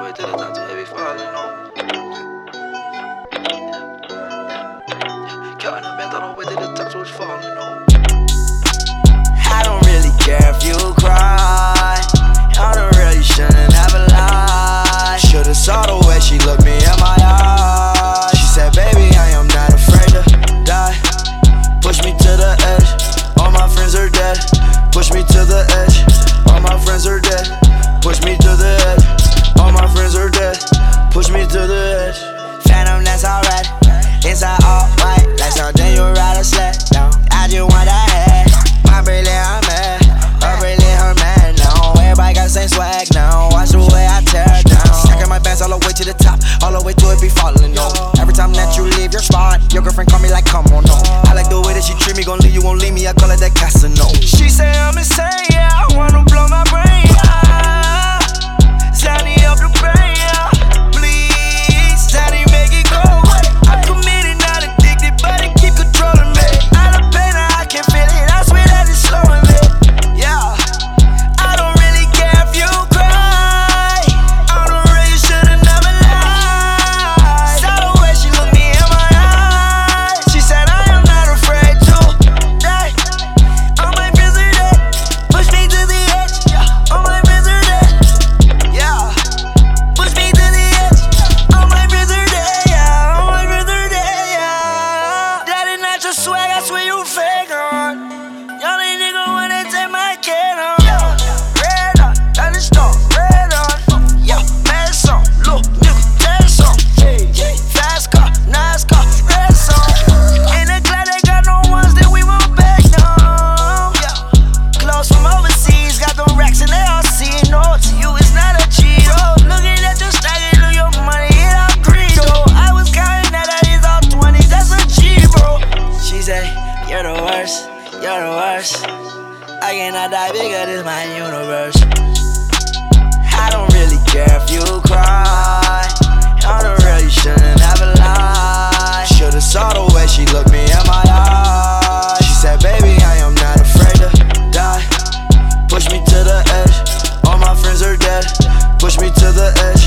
way to the top, too heavy falling on. Counting the bands all the way to the top, so it's falling on. I don't really care if you cry. I don't really shouldn't have a lie. Should've saw the way she looked me in my eyes. She said, baby, I am not afraid to die. Push me to the edge, all my friends are dead. Push me to the edge, all my friends are dead. Push me to the edge, all my friends are dead. Push me to the edge. Phantom, that's alright. Inside all white, like something you ride a sled down. I just want that head. My brilliant, I'm mad. Her brilliant, her man now. Everybody got the same swag now. Watch the way I tear it down. Stacking my bands all the way to the top, all the way to it be falling on. Every time that you leave your spot, your girlfriend call me like, come on, no. I like the way that she treat me, gon' leave you, won't leave me. I call it that Casino. She say I'm insane, yeah. I wanna blow my brain, yeah. Zany up the brain, yeah. Please, Zany, make it go away. I'm committed, not addicted, but it keep controlling me. Out of pain, I can feel it. I swear that it's slowing me. Yeah, I don't really care if you cry. I don't really should've never lied. Saw the way she looked me in my eyes. She said I am not afraid to die. All my friends are dead. Push me to the edge. All my friends are dead. Yeah, push me to the edge. All my friends are dead. Yeah, all my friends are dead. Yeah, that is not your swag. I swear you fake on. Y'all ain't nigga wanna take my kid on. Red on, that is stone. Red on, yeah, mad song. Look, nigga, that song. Fast car, nice car, red song. In the club, they got no ones that we won't back down. Clothes from overseas, got them racks and they all see it. No, to you it's not a Cheeto. Looking at your stacking of your money, it all green though. I was counting that is all 20s, that's a G, bro. She say, you're the worst, you're the worst. I cannot die bigger, this my universe. I don't really care if you cry. I don't really shouldn't have a lie. Should've saw the way she looked me in my eyes. She said, baby, I am not afraid to die. Push me to the edge, all my friends are dead. Push me to the edge,